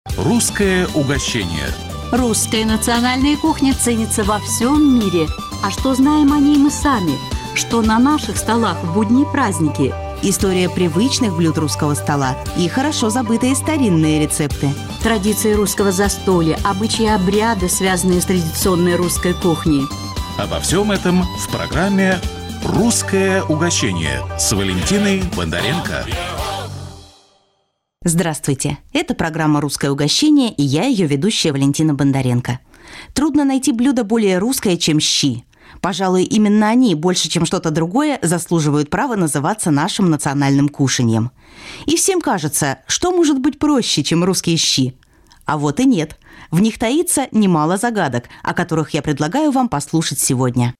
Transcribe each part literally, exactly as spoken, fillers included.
Русское угощение. Русская национальная кухня ценится во всем мире. А что знаем о ней мы сами? Что на наших столах в будние праздники? История привычных блюд русского стола и хорошо забытые старинные рецепты. Традиции русского застолья, обычаи и обряды, связанные с традиционной русской кухней. Обо всем этом в программе «Русское угощение» с Валентиной Бондаренко. Здравствуйте! Это программа «Русское угощение» и я, ее ведущая Валентина Бондаренко. Трудно найти блюдо более русское, чем щи. Пожалуй, именно они, больше чем что-то другое, заслуживают права называться нашим национальным кушаньем. И всем кажется, что может быть проще, чем русские щи? А вот и нет. В них таится немало загадок, о которых я предлагаю вам послушать сегодня.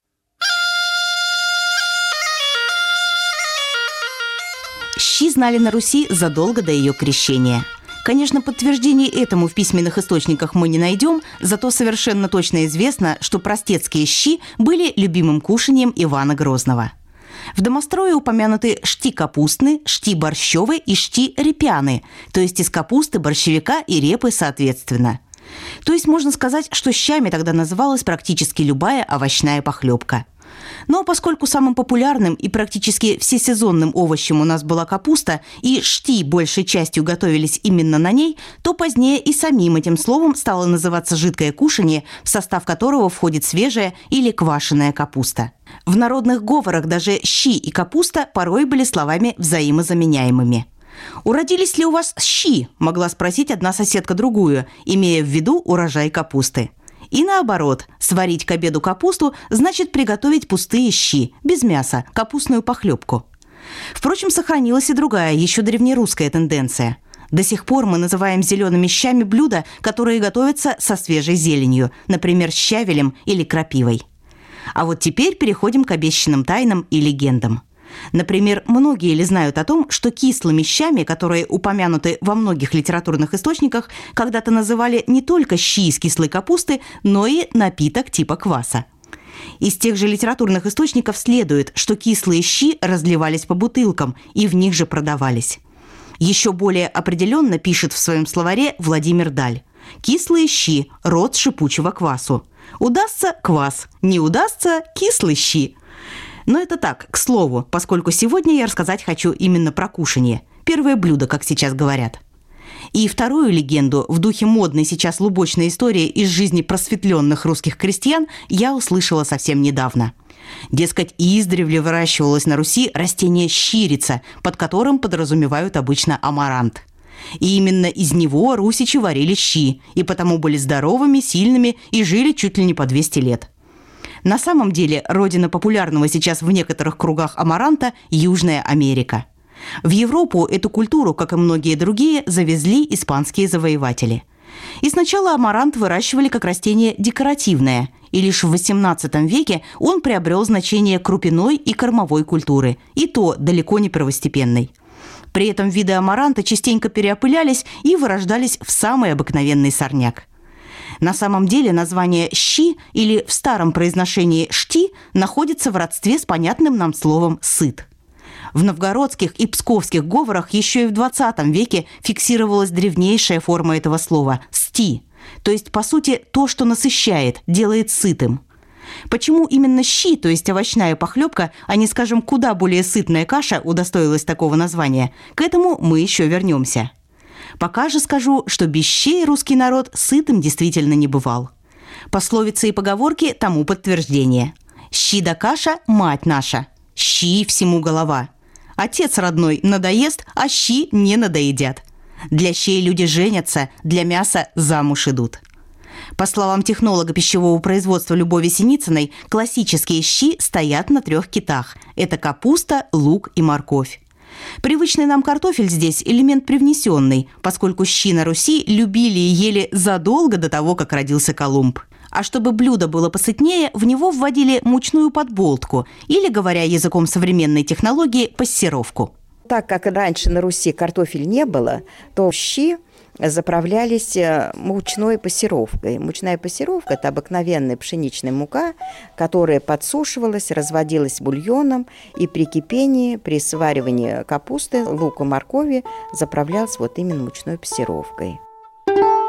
Щи знали на Руси задолго до ее крещения. Конечно, подтверждений этому в письменных источниках мы не найдем, зато совершенно точно известно, что простецкие щи были любимым кушаньем Ивана Грозного. В домострое упомянуты шти капустны, шти борщевы и шти репяны, то есть из капусты, борщевика и репы соответственно. То есть можно сказать, что щами тогда называлась практически любая овощная похлебка. Но поскольку самым популярным и практически всесезонным овощем у нас была капуста, и шти большей частью готовились именно на ней, то позднее и самим этим словом стало называться жидкое кушанье, в состав которого входит свежая или квашеная капуста. В народных говорах даже щи и капуста порой были словами взаимозаменяемыми. «Уродились ли у вас щи?» – могла спросить одна соседка другую, имея в виду урожай капусты. И наоборот, сварить к обеду капусту значит приготовить пустые щи, без мяса, капустную похлебку. Впрочем, сохранилась и другая, еще древнерусская тенденция. До сих пор мы называем зелеными щами блюда, которые готовятся со свежей зеленью, например, щавелем или крапивой. А вот теперь переходим к обещанным тайнам и легендам. Например, многие ли знают о том, что кислыми щами, которые упомянуты во многих литературных источниках, когда-то называли не только щи из кислой капусты, но и напиток типа кваса. Из тех же литературных источников следует, что кислые щи разливались по бутылкам и в них же продавались. Еще более определенно пишет в своем словаре Владимир Даль: «Кислые щи – род шипучего квасу. Удастся – квас, не удастся – кислые щи». Но это так, к слову, поскольку сегодня я рассказать хочу именно про кушанье. Первое блюдо, как сейчас говорят. И вторую легенду в духе модной сейчас лубочной истории из жизни просветленных русских крестьян я услышала совсем недавно. Дескать, издревле выращивалось на Руси растение щирица, под которым подразумевают обычно амарант. И именно из него русичи варили щи, и потому были здоровыми, сильными и жили чуть ли не по двести лет. На самом деле, родина популярного сейчас в некоторых кругах амаранта – Южная Америка. В Европу эту культуру, как и многие другие, завезли испанские завоеватели. И сначала амарант выращивали как растение декоративное, и лишь в восемнадцатом веке он приобрел значение крупяной и кормовой культуры, и то далеко не первостепенной. При этом виды амаранта частенько переопылялись и вырождались в самый обыкновенный сорняк. На самом деле название «щи» или в старом произношении «шти» находится в родстве с понятным нам словом «сыт». В новгородских и псковских говорах еще и в двадцатом веке фиксировалась древнейшая форма этого слова – «сти», то есть, по сути, то, что насыщает, делает сытым. Почему именно щи, то есть овощная похлебка, а не, скажем, куда более сытная каша удостоилась такого названия, к этому мы еще вернемся. Пока же скажу, что без щей русский народ сытым действительно не бывал. Пословицы и поговорки тому подтверждение. «Щи да каша – мать наша, щи всему голова». Отец родной надоест, а щи не надоедят. Для щей люди женятся, для мяса замуж идут. По словам технолога пищевого производства Любови Синицыной, классические щи стоят на трех китах – это капуста, лук и морковь. Привычный нам картофель здесь элемент привнесенный, поскольку щи на Руси любили и ели задолго до того, как родился Колумб. А чтобы блюдо было посытнее, в него вводили мучную подболтку или, говоря языком современной технологии, пассеровку. Так как раньше на Руси картофель не было, то щи заправлялись мучной пассеровкой. Мучная пассеровка – это обыкновенная пшеничная мука, которая подсушивалась, разводилась бульоном и при кипении, при сваривании капусты, лука, моркови заправлялась вот именно мучной пассеровкой.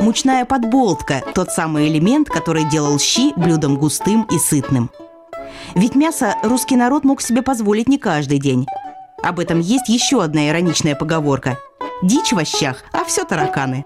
Мучная подболтка – тот самый элемент, который делал щи блюдом густым и сытным. Ведь мясо русский народ мог себе позволить не каждый день. Об этом есть еще одна ироничная поговорка. Дичь в щах, а все тараканы.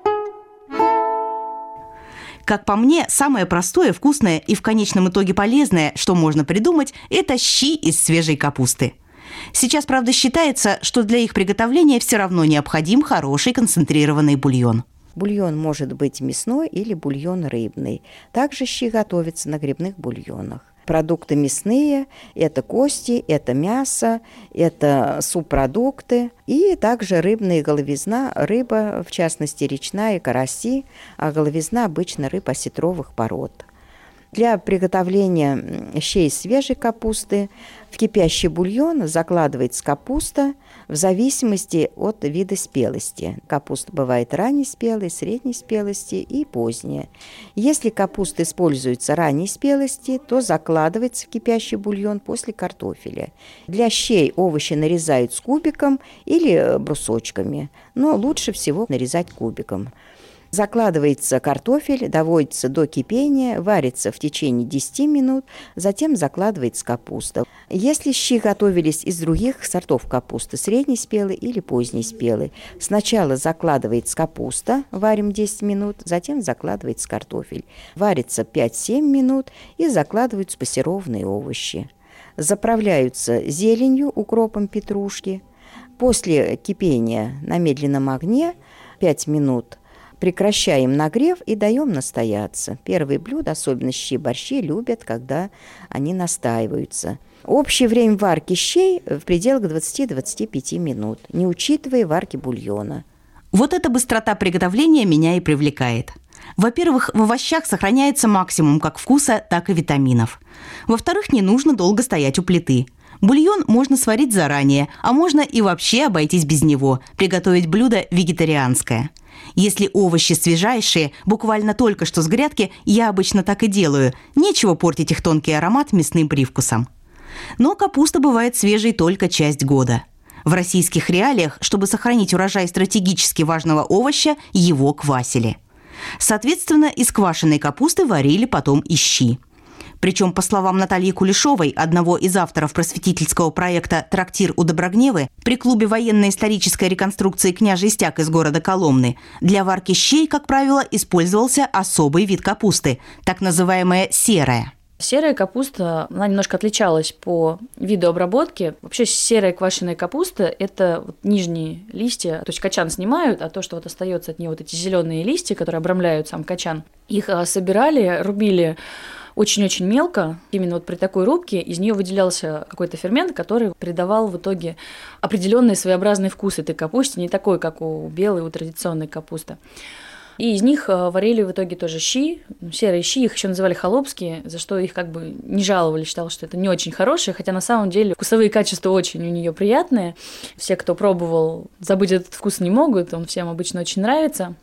Как по мне, самое простое, вкусное и в конечном итоге полезное, что можно придумать, это щи из свежей капусты. Сейчас, правда, считается, что для их приготовления все равно необходим хороший концентрированный бульон. Бульон может быть мясной или бульон рыбный. Также щи готовятся на грибных бульонах. Продукты мясные – это кости, это мясо, это субпродукты. И также рыбная головизна, рыба, в частности речная, караси, а головизна обычно рыба осетровых пород. Для приготовления щей из свежей капусты в кипящий бульон закладывается капуста в зависимости от вида спелости. Капуста бывает ранней спелой, средней спелости и поздняя. Если капуста используется ранней спелости, то закладывается в кипящий бульон после картофеля. Для щей овощи нарезают с кубиком или брусочками, но лучше всего нарезать кубиком. Закладывается картофель, доводится до кипения, варится в течение десяти минут, затем закладывается капуста. Если щи готовились из других сортов капусты, средней спелой или поздней спелой, сначала закладывается капуста, варим десять минут, затем закладывается картофель. Варится пять-семь минут и закладываются пассерованные овощи. Заправляются зеленью, укропом, петрушки. После кипения на медленном огне пять минут прекращаем нагрев и даем настояться. Первые блюда, особенно щи-борщи, любят, когда они настаиваются. Общее время варки щей в пределах двадцати-двадцати пяти минут, не учитывая варки бульона. Вот эта быстрота приготовления меня и привлекает. Во-первых, в овощах сохраняется максимум как вкуса, так и витаминов. Во-вторых, не нужно долго стоять у плиты. Бульон можно сварить заранее, а можно и вообще обойтись без него, приготовить блюдо вегетарианское. Если овощи свежайшие, буквально только что с грядки, я обычно так и делаю. Нечего портить их тонкий аромат мясным привкусом. Но капуста бывает свежей только часть года. В российских реалиях, чтобы сохранить урожай стратегически важного овоща, его квасили. Соответственно, из квашеной капусты варили потом и щи. Причем, по словам Натальи Кулешовой, одного из авторов просветительского проекта «Трактир у Доброгневы», при клубе военно-исторической реконструкции «Княжий Стяг» из города Коломны, для варки щей, как правило, использовался особый вид капусты, так называемая серая. Серая капуста, она немножко отличалась по виду обработки. Вообще серая квашеная капуста – это вот нижние листья, то есть качан снимают, а то, что вот остается от нее, вот эти зеленые листья, которые обрамляют сам качан, их собирали, рубили очень-очень мелко. Именно вот при такой рубке из нее выделялся какой-то фермент, который придавал в итоге определенный своеобразный вкус этой капусте, не такой, как у белой, у традиционной капусты. И из них варили в итоге тоже щи, серые щи, их еще называли холопские, за что их как бы не жаловали, считал, что это не очень хорошие, хотя на самом деле вкусовые качества очень у нее приятные. Все, кто пробовал, забыть этот вкус не могут, он всем обычно очень нравится.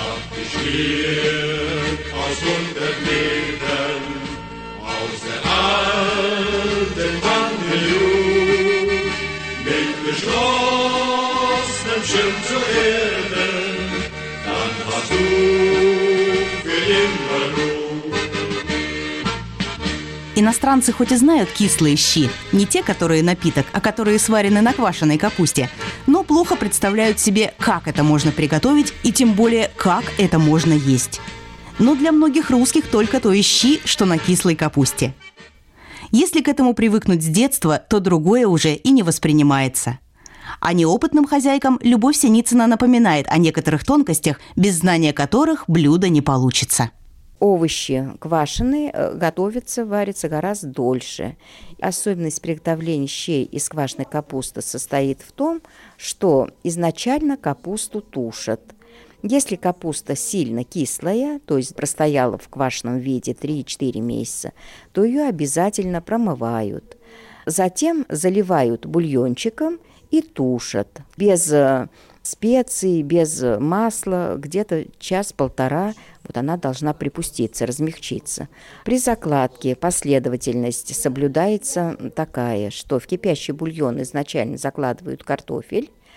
Иностранцы хоть и знают кислые щи, не те, которые напиток, а которые сварены на квашеной капусте, но плохо представляют себе, как это можно приготовить и тем более, как это можно есть. Но для многих русских только то и щи, что на кислой капусте. Если к этому привыкнуть с детства, то другое уже и не воспринимается. А неопытным хозяйкам Любовь Синицына напоминает о некоторых тонкостях, без знания которых блюдо не получится. Овощи квашеные готовятся, варятся гораздо дольше. Особенность приготовления щей из квашеной капусты состоит в том, что изначально капусту тушат. Если капуста сильно кислая, то есть простояла в квашеном виде три-четыре месяца, то ее обязательно промывают. Затем заливают бульончиком и тушат. Без специй, без масла, где-то час-полтора вот она должна припуститься, размягчиться. При закладке последовательность соблюдается такая, что в кипящий бульон изначально закладывают картофель,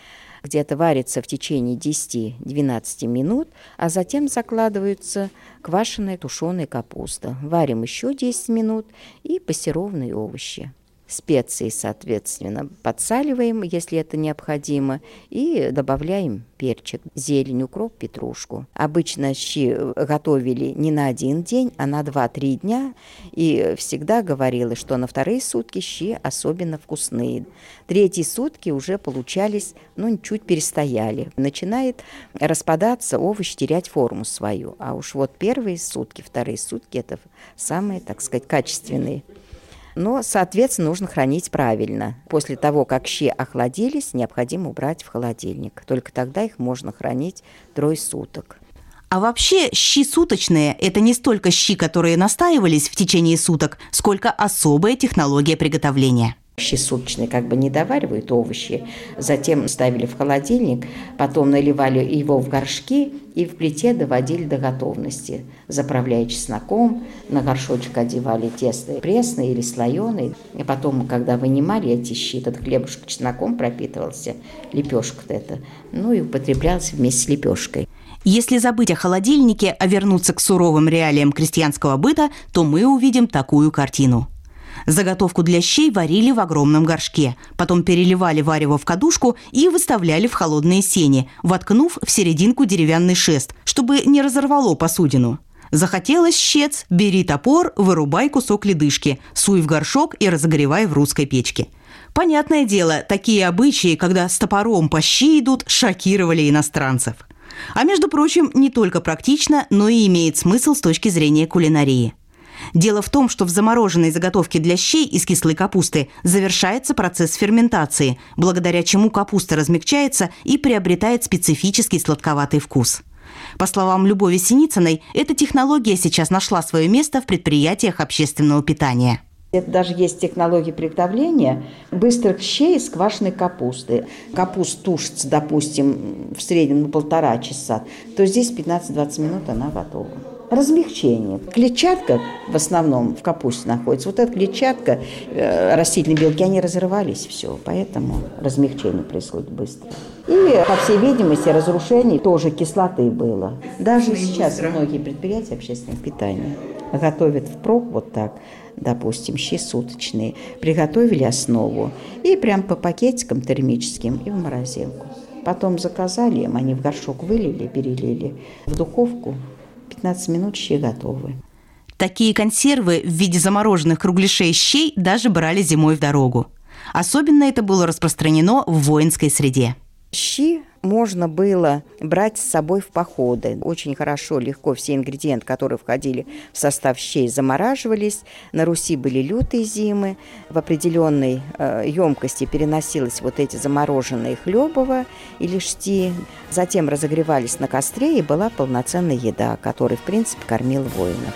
где-то варится в течение десять-двенадцать минут, а затем закладываются квашеная тушеная капуста. Варим еще десять минут и пассерованные овощи. Специи, соответственно, подсаливаем, если это необходимо, и добавляем перчик, зелень, укроп, петрушку. Обычно щи готовили не на один день, а на два-три дня, и всегда говорила, что на вторые сутки щи особенно вкусные. Третьи сутки уже получались, ну, чуть перестояли. Начинает распадаться овощ, терять форму свою, а уж вот первые сутки, вторые сутки – это самые, так сказать, качественные. Но, соответственно, нужно хранить правильно. После того, как щи охладились, необходимо убрать в холодильник. Только тогда их можно хранить трое суток. А вообще щи суточные – это не столько щи, которые настаивались в течение суток, сколько особая технология приготовления. Щи суточные как бы не доваривают овощи, затем ставили в холодильник, потом наливали его в горшки и в плите доводили до готовности, заправляя чесноком, на горшочек одевали тесто пресное или слоеное, и потом, когда вынимали эти щи, этот хлебушек чесноком пропитывался, лепешка-то это, ну и употреблялся вместе с лепешкой. Если забыть о холодильнике, а вернуться к суровым реалиям крестьянского быта, то мы увидим такую картину. Заготовку для щей варили в огромном горшке, потом переливали варево в кадушку и выставляли в холодные сени, воткнув в серединку деревянный шест, чтобы не разорвало посудину. Захотелось щец, бери топор, вырубай кусок ледышки, суй в горшок и разогревай в русской печке. Понятное дело, такие обычаи, когда с топором по щи идут, шокировали иностранцев. А между прочим, не только практично, но и имеет смысл с точки зрения кулинарии. Дело в том, что в замороженной заготовке для щей из кислой капусты завершается процесс ферментации, благодаря чему капуста размягчается и приобретает специфический сладковатый вкус. По словам Любови Синицыной, эта технология сейчас нашла свое место в предприятиях общественного питания. Это даже есть технология приготовления быстрых щей из квашеной капусты. Капуста тушится, допустим, в среднем на полтора часа, то здесь пятнадцать-двадцать минут она готова. Размягчение. Клетчатка в основном в капусте находится. Вот эта клетчатка, э, растительные белки, они разрывались, все. Поэтому размягчение происходит быстро. И, по всей видимости, разрушение тоже кислоты было. Даже сейчас многие предприятия общественного питания готовят впрок вот так, допустим, щи суточные. Приготовили основу и прям по пакетикам термическим и в морозилку. Потом заказали им, они в горшок вылили, перелили в духовку. пятнадцать минут щи готовы. Такие консервы в виде замороженных кругляшей щей даже брали зимой в дорогу. Особенно это было распространено в воинской среде. Щи можно было брать с собой в походы. Очень хорошо, легко все ингредиенты, которые входили в состав щей, замораживались. На Руси были лютые зимы. В определенной э, емкости переносилось вот эти замороженные хлебово или шти. Затем разогревались на костре, и была полноценная еда, которой, в принципе, кормил воинов.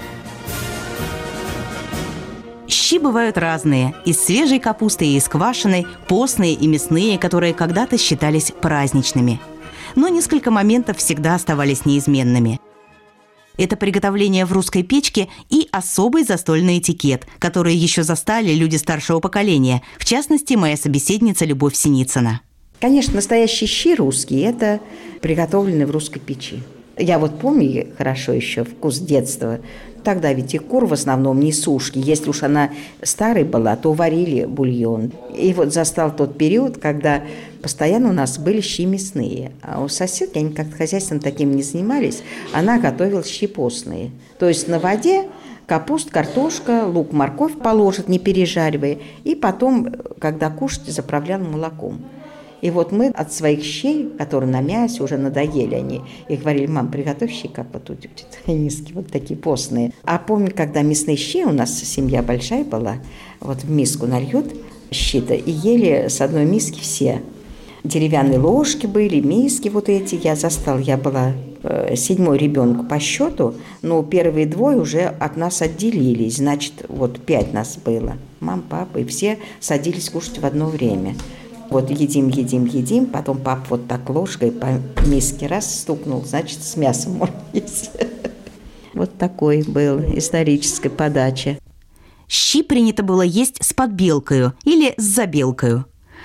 Щи бывают разные – из свежей капусты и из квашеной, постные и мясные, которые когда-то считались праздничными. Но несколько моментов всегда оставались неизменными. Это приготовление в русской печке и особый застольный этикет, который еще застали люди старшего поколения, в частности, моя собеседница Любовь Синицына. Конечно, настоящие щи русские – это приготовленные в русской печи. Я вот помню хорошо еще вкус детства. Тогда ведь и кур в основном не сушки. Если уж она старой была, то варили бульон. И вот застал тот период, когда постоянно у нас были щи мясные. А у соседки, они как-то хозяйством таким не занимались, она готовила щи постные. То есть на воде капуста, картошка, лук, морковь положит, не пережаривая. И потом, когда кушать, заправляла молоком. И вот мы от своих щей, которые на мясе уже надоели они, и говорили: мам, приготовь щи, как вот тут, низкие, вот такие постные. А помню, когда мясные щи, у нас семья большая была, вот в миску нальют щи-то, и ели с одной миски все. Деревянные ложки были, миски вот эти я застал. Я была э, седьмой ребенок по счету, но первые двое уже от нас отделились, значит, вот пять нас было. Мам, папа, и все садились кушать в одно время. Вот едим, едим, едим, потом папа вот так ложкой по миске раз стукнул, значит, с мясом можно есть. Вот такой был историческая подача. Щи принято было есть с подбелкою или с забелкою.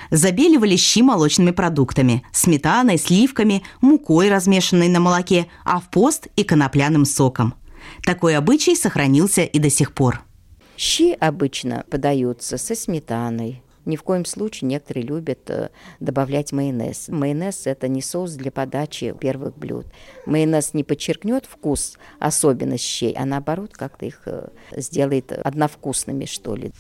Забеливали щи молочными продуктами – сметаной, сливками, мукой, размешанной на молоке, а в пост и конопляным соком. Такой обычай сохранился и до сих пор. Щи обычно подаются со сметаной. Ни в коем случае некоторые любят добавлять майонез. Майонез – это не соус для подачи первых блюд. Майонез не подчеркнет вкус, особенность щей, а наоборот как-то их сделает одновкусными, что ли.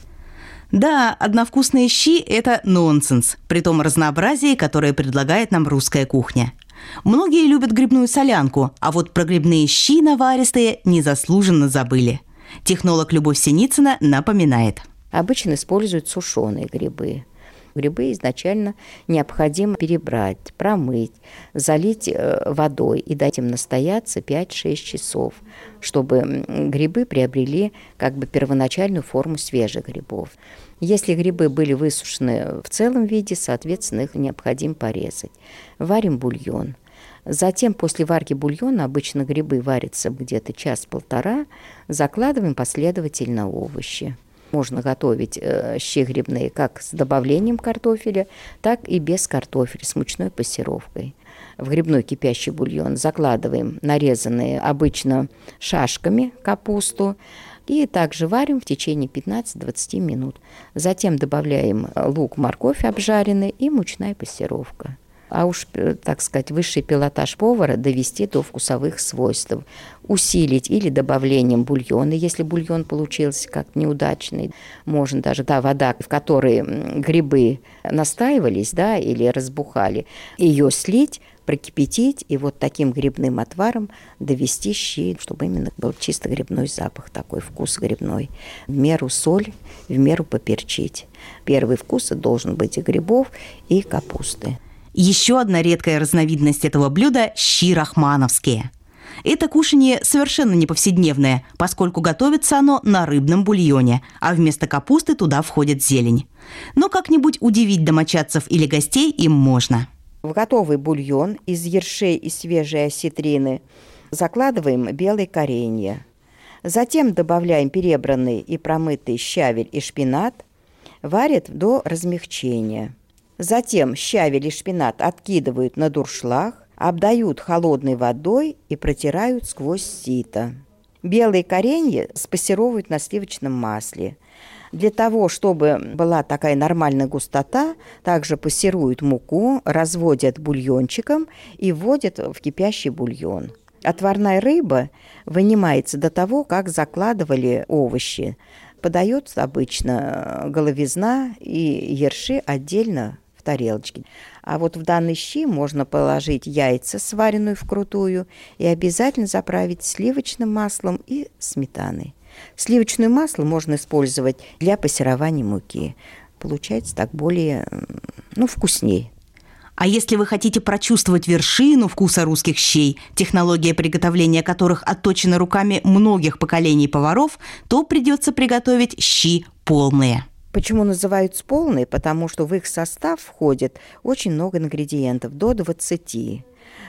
Да, одновкусные щи – это нонсенс, при том разнообразии, которое предлагает нам русская кухня. Многие любят грибную солянку, а вот про грибные щи наваристые незаслуженно забыли. Технолог Любовь Синицына напоминает. Обычно используют сушеные грибы. Грибы изначально необходимо перебрать, промыть, залить водой и дать им настояться пять-шесть часов, чтобы грибы приобрели как бы первоначальную форму свежих грибов. Если грибы были высушены в целом виде, соответственно, их необходимо порезать. Варим бульон. Затем после варки бульона, обычно грибы варятся где-то час-полтора, закладываем последовательно овощи. Можно готовить э, щи грибные как с добавлением картофеля, так и без картофеля, с мучной пассеровкой. В грибной кипящий бульон закладываем нарезанные обычно шашками капусту и также варим в течение пятнадцати-двадцати минут. Затем добавляем лук, морковь обжаренный и мучная пассеровка. А уж, так сказать, высший пилотаж повара довести до вкусовых свойств. Усилить или добавлением бульона, если бульон получился как-то неудачный. Можно даже та вода, в которой грибы настаивались, да, или разбухали, ее слить, прокипятить и вот таким грибным отваром довести щи, чтобы именно был чисто грибной запах, такой вкус грибной. В меру соль, в меру поперчить. Первый вкус должен быть и грибов, и капусты. Еще одна редкая разновидность этого блюда – щи рахмановские. Это кушанье совершенно не повседневное, поскольку готовится оно на рыбном бульоне, а вместо капусты туда входит зелень. Но как-нибудь удивить домочадцев или гостей им можно. В готовый бульон из ершей и свежей осетрины закладываем белые коренья. Затем добавляем перебранный и промытый щавель и шпинат. Варят до размягчения. Затем щавель и шпинат откидывают на дуршлаг, обдают холодной водой и протирают сквозь сито. Белые коренья спассеровывают на сливочном масле. Для того, чтобы была такая нормальная густота, также пассеруют муку, разводят бульончиком и вводят в кипящий бульон. Отварная рыба вынимается до того, как закладывали овощи. Подается обычно головизна и ерши отдельно в тарелочке. А вот в данный щи можно положить яйца, сваренную вкрутую, и обязательно заправить сливочным маслом и сметаной. Сливочное масло можно использовать для пассерования муки. Получается так более, ну, вкусней. А если вы хотите прочувствовать вершину вкуса русских щей, технология приготовления которых отточена руками многих поколений поваров, то придется приготовить щи полные. Почему называются полные? Потому что в их состав входит очень много ингредиентов, до двадцати.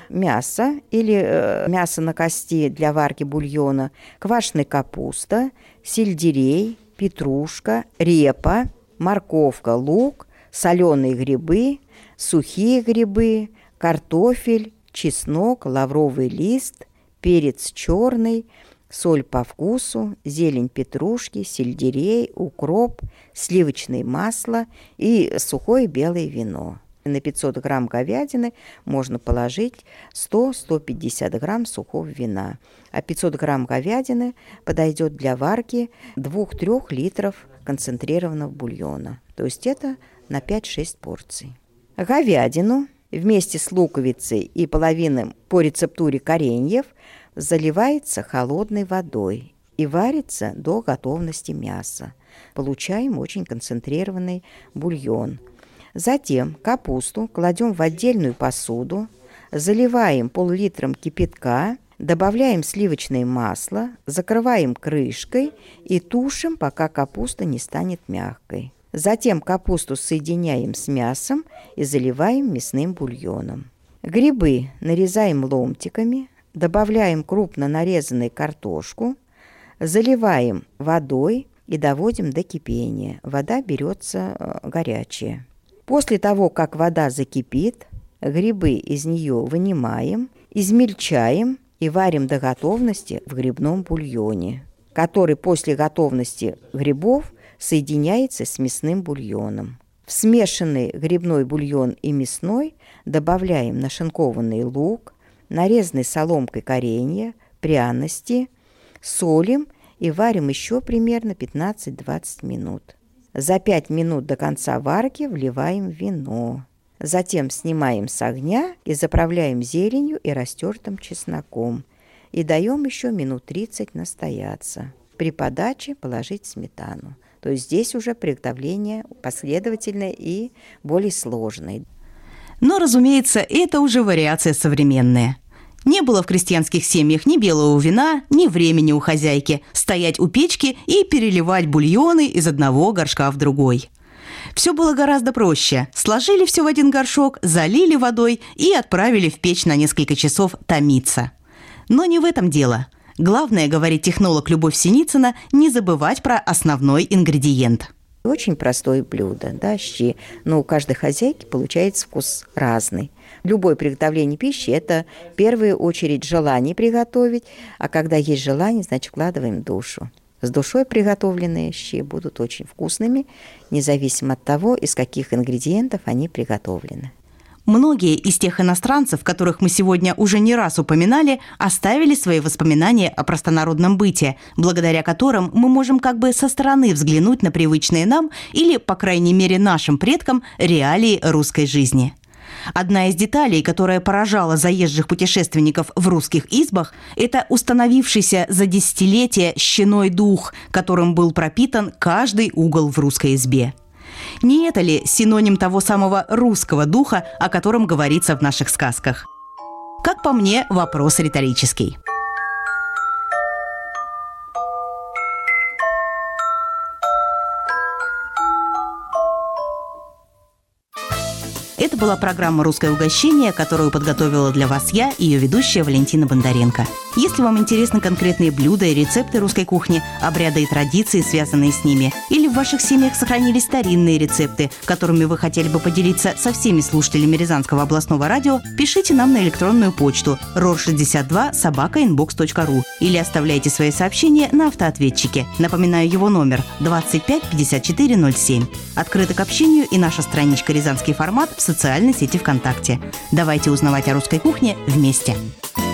Мясо или э, мясо на кости для варки бульона, квашеная капуста, сельдерей, петрушка, репа, морковка, лук, соленые грибы, сухие грибы, картофель, чеснок, лавровый лист, перец черный, соль по вкусу, зелень петрушки, сельдерей, укроп, сливочное масло и сухое белое вино. На пятьсот грамм говядины можно положить сто - сто пятьдесят грамм сухого вина. А пятьсот грамм говядины подойдет для варки двух-трёх литров концентрированного бульона. То есть это на пять-шесть порций. Говядину вместе с луковицей и половиной по рецептуре кореньев заливается холодной водой и варится до готовности мяса. Получаем очень концентрированный бульон. Затем капусту кладем в отдельную посуду, заливаем пол-литром кипятка, добавляем сливочное масло, закрываем крышкой и тушим, пока капуста не станет мягкой. Затем капусту соединяем с мясом и заливаем мясным бульоном. Грибы нарезаем ломтиками, добавляем крупно нарезанную картошку, заливаем водой и доводим до кипения. Вода берется горячая. После того, как вода закипит, грибы из нее вынимаем, измельчаем и варим до готовности в грибном бульоне, который после готовности грибов соединяется с мясным бульоном. В смешанный грибной бульон и мясной добавляем нашинкованный лук, нарезанный соломкой коренья, пряности, солим и варим еще примерно пятнадцать-двадцать минут. За пять минут до конца варки вливаем вино. Затем снимаем с огня и заправляем зеленью и растертым чесноком. И даем еще минут тридцать настояться. При подаче положить сметану. То есть здесь уже приготовление последовательное и более сложное. Но, разумеется, это уже вариация современная. Не было в крестьянских семьях ни белого вина, ни времени у хозяйки стоять у печки и переливать бульоны из одного горшка в другой. Все было гораздо проще. Сложили все в один горшок, залили водой и отправили в печь на несколько часов томиться. Но не в этом дело. Главное, говорит технолог Любовь Синицына, не забывать про основной ингредиент. Очень простое блюдо, да, щи. Но у каждой хозяйки получается вкус разный. Любое приготовление пищи – это в первую очередь желание приготовить, а когда есть желание, значит, вкладываем душу. С душой приготовленные щи будут очень вкусными, независимо от того, из каких ингредиентов они приготовлены. Многие из тех иностранцев, которых мы сегодня уже не раз упоминали, оставили свои воспоминания о простонародном быте, благодаря которым мы можем как бы со стороны взглянуть на привычные нам или, по крайней мере, нашим предкам реалии русской жизни. Одна из деталей, которая поражала заезжих путешественников в русских избах, это установившийся за десятилетия щеной дух, которым был пропитан каждый угол в русской избе. Не это ли синоним того самого русского духа, о котором говорится в наших сказках? Как по мне, вопрос риторический. Это была программа «Русское угощение», которую подготовила для вас я, ее ведущая Валентина Бондаренко. Если вам интересны конкретные блюда и рецепты русской кухни, обряды и традиции, связанные с ними, или в ваших семьях сохранились старинные рецепты, которыми вы хотели бы поделиться со всеми слушателями Рязанского областного радио, пишите нам на электронную почту рор шестьдесят два собака инбокс точка ру или оставляйте свои сообщения на автоответчике. Напоминаю его номер двадцать пять пятьдесят четыре ноль семь. Открыта к общению и наша страничка «Рязанский формат» в социальной сети ВКонтакте. Давайте узнавать о русской кухне вместе.